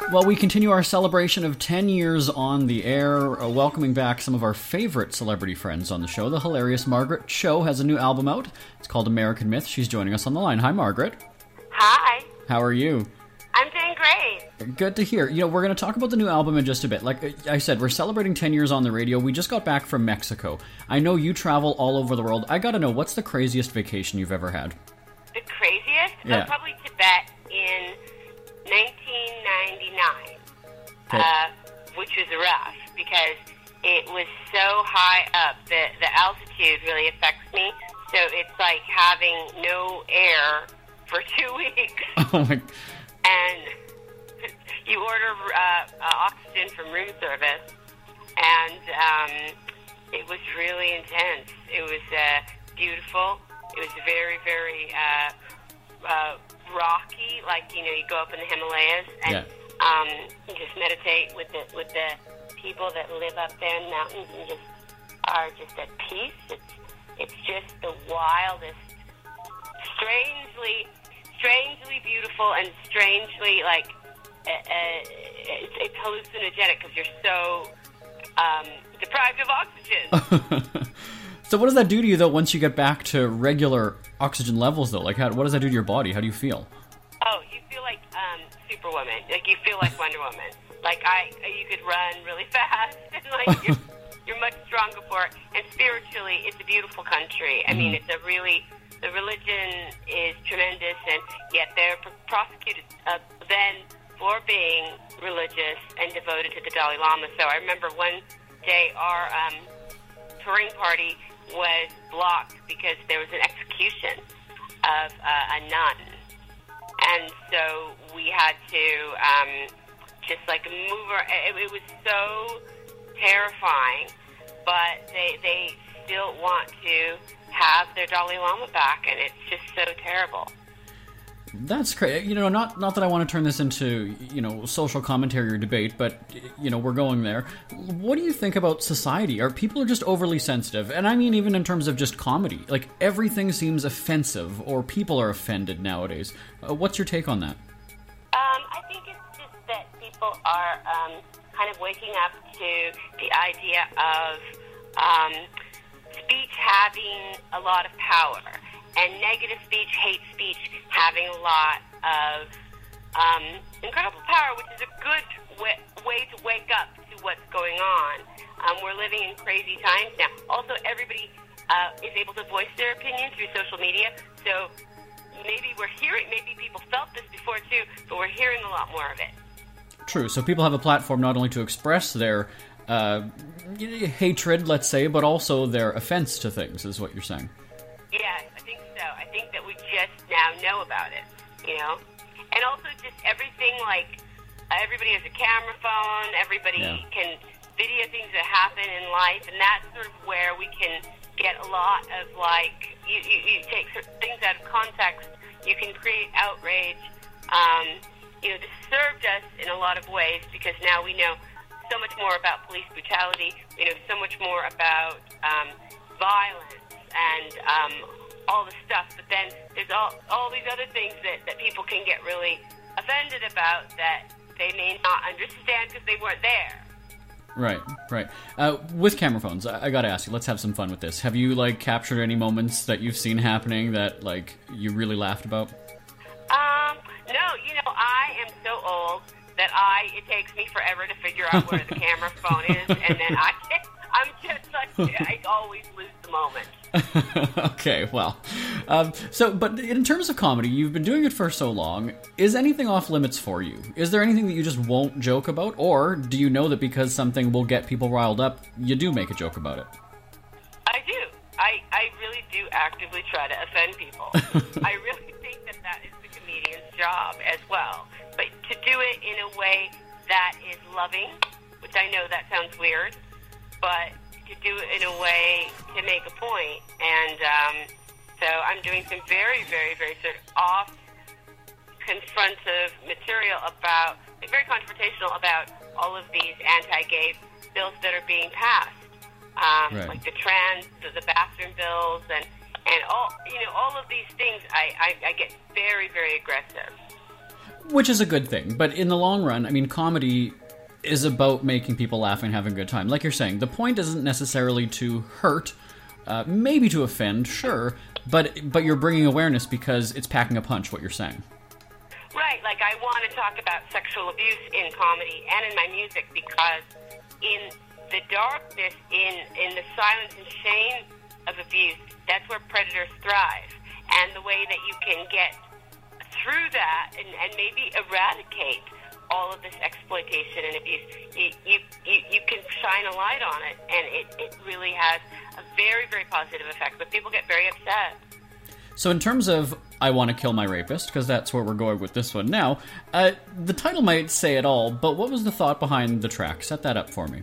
Well, we continue our celebration of 10 years on the air, welcoming back some of our favorite celebrity friends on the show. The hilarious Margaret Cho has a new album out. It's called American Myth. She's joining us on the line. Hi, Margaret. Hi. How are you? I'm doing great. Good to hear. You know, we're going to talk about the new album in just a bit. Like I said, we're celebrating 10 years on the radio. We just got back from Mexico. I know you travel all over the world. I got to know, what's the craziest vacation you've ever had? The craziest? Yeah. Probably Tibet in 1999, which was rough because it was so high up. The altitude really affects me. So it's like having no air for 2 weeks. Oh my... And you order oxygen from room service, and it was really intense. It was beautiful. It was very, very rocky. Like, you know, you go up in the Himalayas and you just meditate with the people that live up there in the mountains and just are just at peace. It's just the wildest, strangely beautiful and strangely, like, it's hallucinogenic because you're so deprived of oxygen. So what does that do to you, though, once you get back to regular oxygen levels, though? Like, what does that do to your body? How do you feel? Oh, you feel like Superwoman. Like, you feel like Wonder Woman. Like, you could run really fast, and, like, you're much stronger for it. And spiritually, it's a beautiful country. I mean, it's a really... The religion is tremendous, and yet they're prosecuted then for being religious and devoted to the Dalai Lama. So I remember one day our touring party was blocked because there was an execution of a nun. And so we had to just like move her. It was so terrifying, but they still want to have their Dalai Lama back, and it's just so terrible. That's crazy. You know, not that I want to turn this into, you know, social commentary or debate, but, you know, we're going there. What do you think about society? Are people just overly sensitive? And I mean, even in terms of just comedy. Like, everything seems offensive, or people are offended nowadays. What's your take on that? I think it's just that people are kind of waking up to the idea of speech having a lot of power, and negative speech, hate speech, having a lot of incredible power, which is a good way to wake up to what's going on. We're living in crazy times now. Also, everybody is able to voice their opinion through social media, so maybe people felt this before too, but we're hearing a lot more of it. True, so people have a platform not only to express their hatred, let's say, but also their offense to things, is what you're saying. Yes, I think so. I think that we just now know about it, you know? And also just everything, like, everybody has a camera phone, everybody can video things that happen in life, and that's sort of where we can get a lot of, like, you take things out of context, you can create outrage. You know, this served us in a lot of ways, because now we know so much more about police brutality, we know so much more about violence and all the stuff, but then there's all these other things that people can get really offended about that they may not understand because they weren't there. Right. With camera phones, I gotta ask you, let's have some fun with this. Have you, like, captured any moments that you've seen happening that, like, you really laughed about? No, you know, I am so old that it takes me forever to figure out where the camera phone is, and then I'm just like, I always lose the moment. Okay, well. But in terms of comedy, you've been doing it for so long. Is anything off limits for you? Is there anything that you just won't joke about? Or do you know that because something will get people riled up, you do make a joke about it? I do. I really do actively try to offend people. I really think that is the comedian's job as well. But to do it in a way that is loving, which I know that sounds weird, but to do it in a way to make a point. And so I'm doing some very, very, very sort of off-confrontive material about, like, very confrontational about all of these anti-gay bills that are being passed. Like the bathroom bills, and all of these things. I get very, very aggressive. Which is a good thing. But in the long run, I mean, comedy is about making people laugh and having a good time. Like you're saying, the point isn't necessarily to hurt, maybe to offend, sure, but you're bringing awareness because it's packing a punch, what you're saying. Right, like I want to talk about sexual abuse in comedy and in my music because in the darkness, in the silence and shame of abuse, that's where predators thrive. And the way that you can get through that and maybe eradicate all of this exploitation and abuse, you can shine a light on it, and it really has a very, very positive effect. But people get very upset. So in terms of I Want to Kill My Rapist, because that's where we're going with this one now, the title might say it all, but what was the thought behind the track? Set that up for me.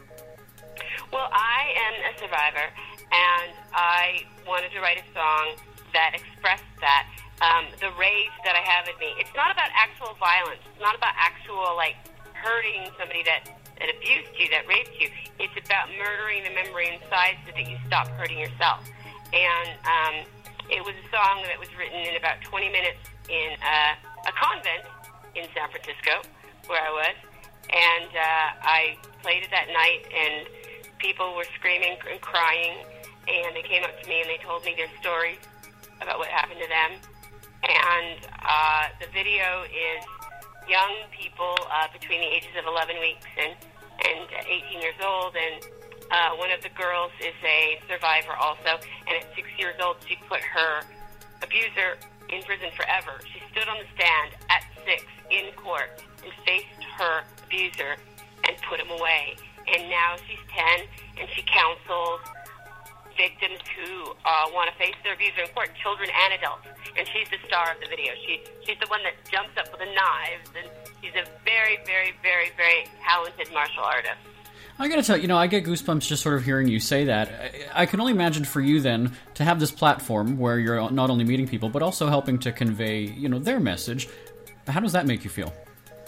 Well, I am a survivor, and I wanted to write a song that expressed that. The rage that I have in me. It's not about actual violence. It's not about actual, like, hurting somebody that abused you, that raped you. It's about murdering the memory inside so that you stop hurting yourself. And it was a song that was written in about 20 minutes in a convent in San Francisco, where I was. And I played it that night, and people were screaming and crying, and they came up to me and they told me their stories about what happened to them. And the video is young people between the ages of 11 weeks and 18 years old. And one of the girls is a survivor also. And at 6 years old, she put her abuser in prison forever. She stood on the stand at 6 in court and faced her abuser and put him away. And now she's 10 and she counsels victims who want to face their abuser in court, children and adults. And she's the star of the video. She's the one that jumps up with the knives, and she's a very, very, very, very talented martial artist. I gotta tell you, I get goosebumps just sort of hearing you say that. I can only imagine for you then to have this platform where you're not only meeting people, but also helping to convey, their message. How does that make you feel?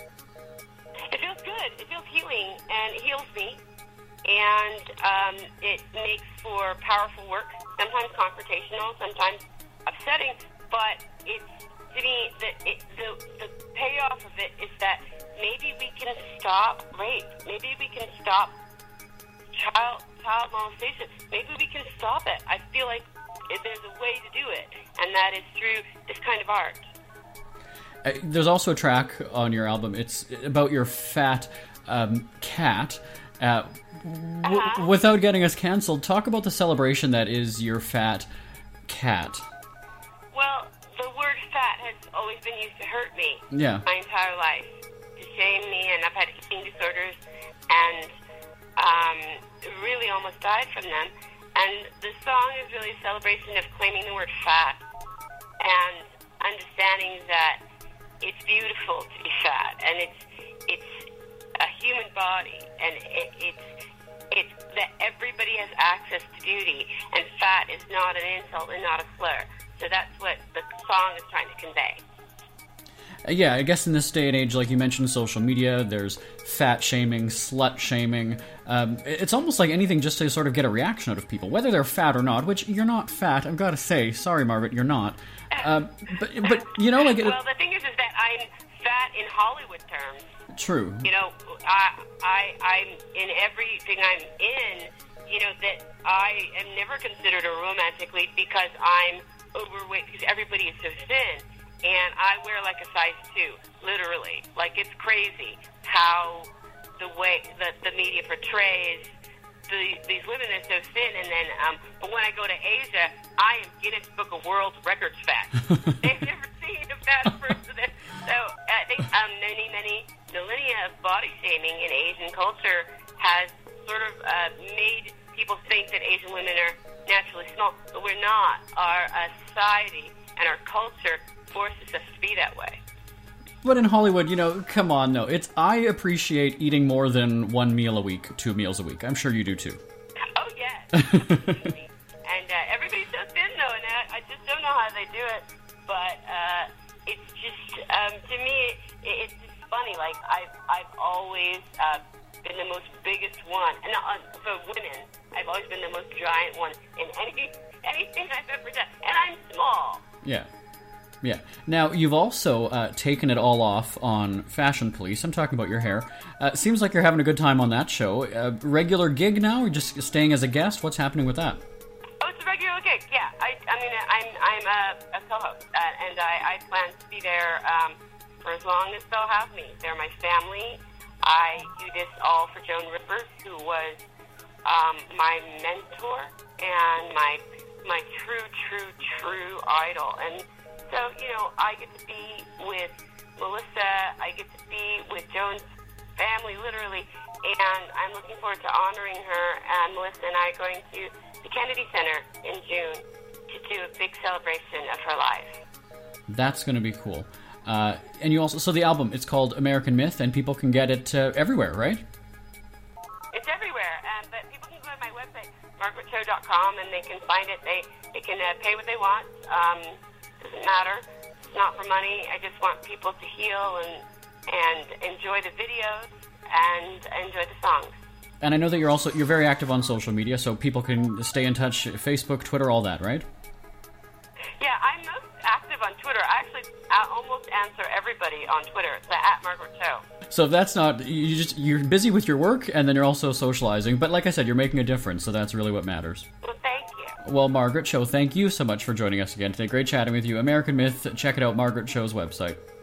It feels good. It feels healing, and it heals me. And it makes for powerful work, sometimes confrontational, sometimes upsetting, but it's, to me, the payoff of it is that maybe we can stop rape, maybe we can stop child molestation, maybe we can stop it. I feel like there's a way to do it, and that is through this kind of art. There's also a track on your album, it's about your fat cat. Without getting us canceled, talk about the celebration that is your fat cat. Well, the word fat has always been used to hurt me my entire life, to shame me, and I've had eating disorders and really almost died from them. And the song is really a celebration of claiming the word fat and understanding that it's beautiful to be fat, and it's a human body, and it's that everybody has access to beauty, and fat is not an insult and not a slur. So that's what the song is trying to convey. Yeah, I guess in this day and age, like you mentioned, social media, there's fat shaming, slut shaming. It's almost like anything just to sort of get a reaction out of people, whether they're fat or not, which you're not fat, I've got to say. Sorry, Margaret, you're not. But like... Well, the thing is that I'm fat in Hollywood terms. True. I'm in everything I'm in, that I am never considered a romantic lead because I'm overweight, because everybody is so thin. And I wear like a size 2, literally. Like, it's crazy how the way that the media portrays these women are so thin. And then, but when I go to Asia, I am Guinness Book of World Records fat. They've never seen a fat person. So I think many millennia of body shaming in Asian culture has sort of made people think that Asian women are naturally small, but we're not. Our society and our culture forces us to be that way. But in Hollywood, come on, no. I appreciate eating more than 1 meal a week, 2 meals a week. I'm sure you do too. Oh, yes. Absolutely. And everybody's so thin, though, and I just don't know how they do it. But it's just, to me, it's just funny. Like, I've always been the most biggest one. And for women, I've always been the most giant one in anything I've ever done. And I'm small. Yeah. Yeah. Now, you've also taken it all off on Fashion Police. I'm talking about your hair. Seems like you're having a good time on that show. Regular gig now, or just staying as a guest? What's happening with that? Oh, it's a regular gig. Yeah, I'm a co-host, and I plan to be there for as long as they'll have me. They're my family. I do this all for Joan Rippers, who was my mentor and my true idol. And so, I get to be with Melissa. I get to be with Joan's family, literally. And I'm looking forward to honoring her. And Melissa and I are going to the Kennedy Center in June to do a big celebration of her life. That's going to be cool. And you also, so the album, it's called American Myth, and people can get it everywhere, right? It's everywhere, but people can go to my website, margaretcho.com, and they can find it. They can pay what they want. Doesn't matter. It's not for money. I just want people to heal and enjoy the videos and enjoy the songs. And I know that you're very active on social media, so people can stay in touch, Facebook, Twitter, all that, right? Yeah, I'm most active on Twitter. I actually almost answer everybody on Twitter. It's at Margaret Cho. So if that's not, you're busy with your work, and then you're also socializing. But like I said, you're making a difference, so that's really what matters. Well, thank you. Well, Margaret Cho, thank you so much for joining us again today. Great chatting with you. American Myth, check it out, Margaret Cho's website.